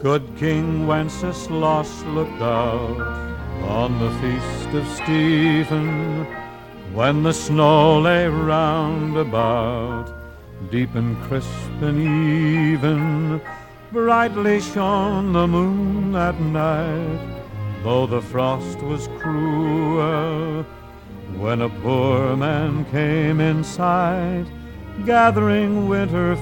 good King Wenceslas looked out on the feast of Stephen, when the snow lay round about, deep and crisp and even. Brightly shone the moon that night, though the frost was cruel, when a poor man came in sight, gathering winter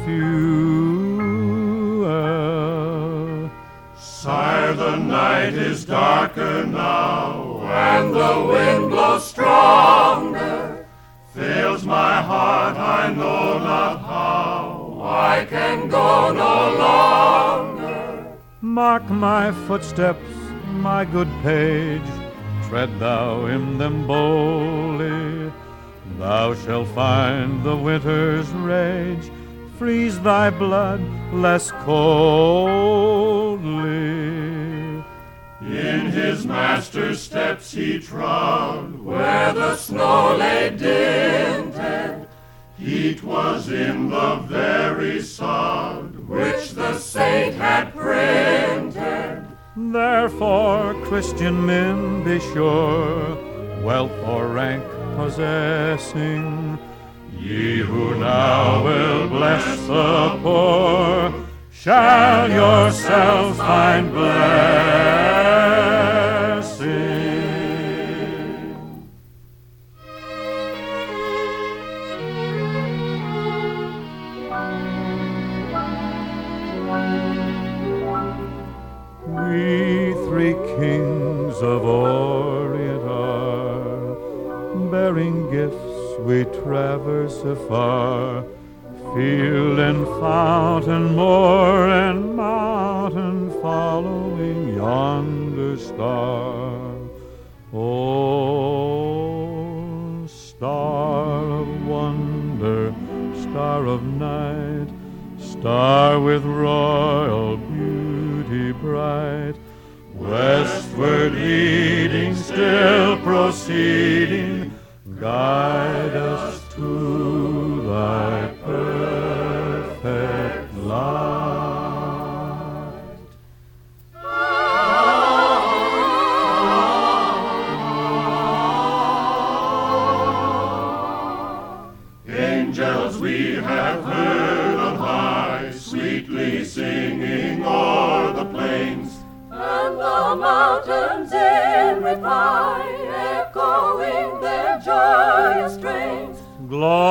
fuel. Sire, the night is darker now, and the wind blows stronger. Fails my heart, I know not how, I can go no longer. Mark my footsteps, my good page, tread thou in them boldly. Thou shalt find the winter's rage freeze thy blood less coldly. In his master's steps he trod, where the snow lay dinted. Heat was in the very sod which the saint had printed. Therefore, Christian men, be sure, wealth or rank possessing, ye who now will bless the poor, shall yourselves find blessing. We three kings of Orient are, bearing gifts we traverse afar, field and fountain, moor and mountain, following yonder star. Oh, star of wonder, star of night, star with royal beauty bright, westward leading, still proceeding, guide us to thy perfect light. Angels we have heard on high, sweetly singing o'er the plains, and the mountains in reply, echoing their joyous strains. Glory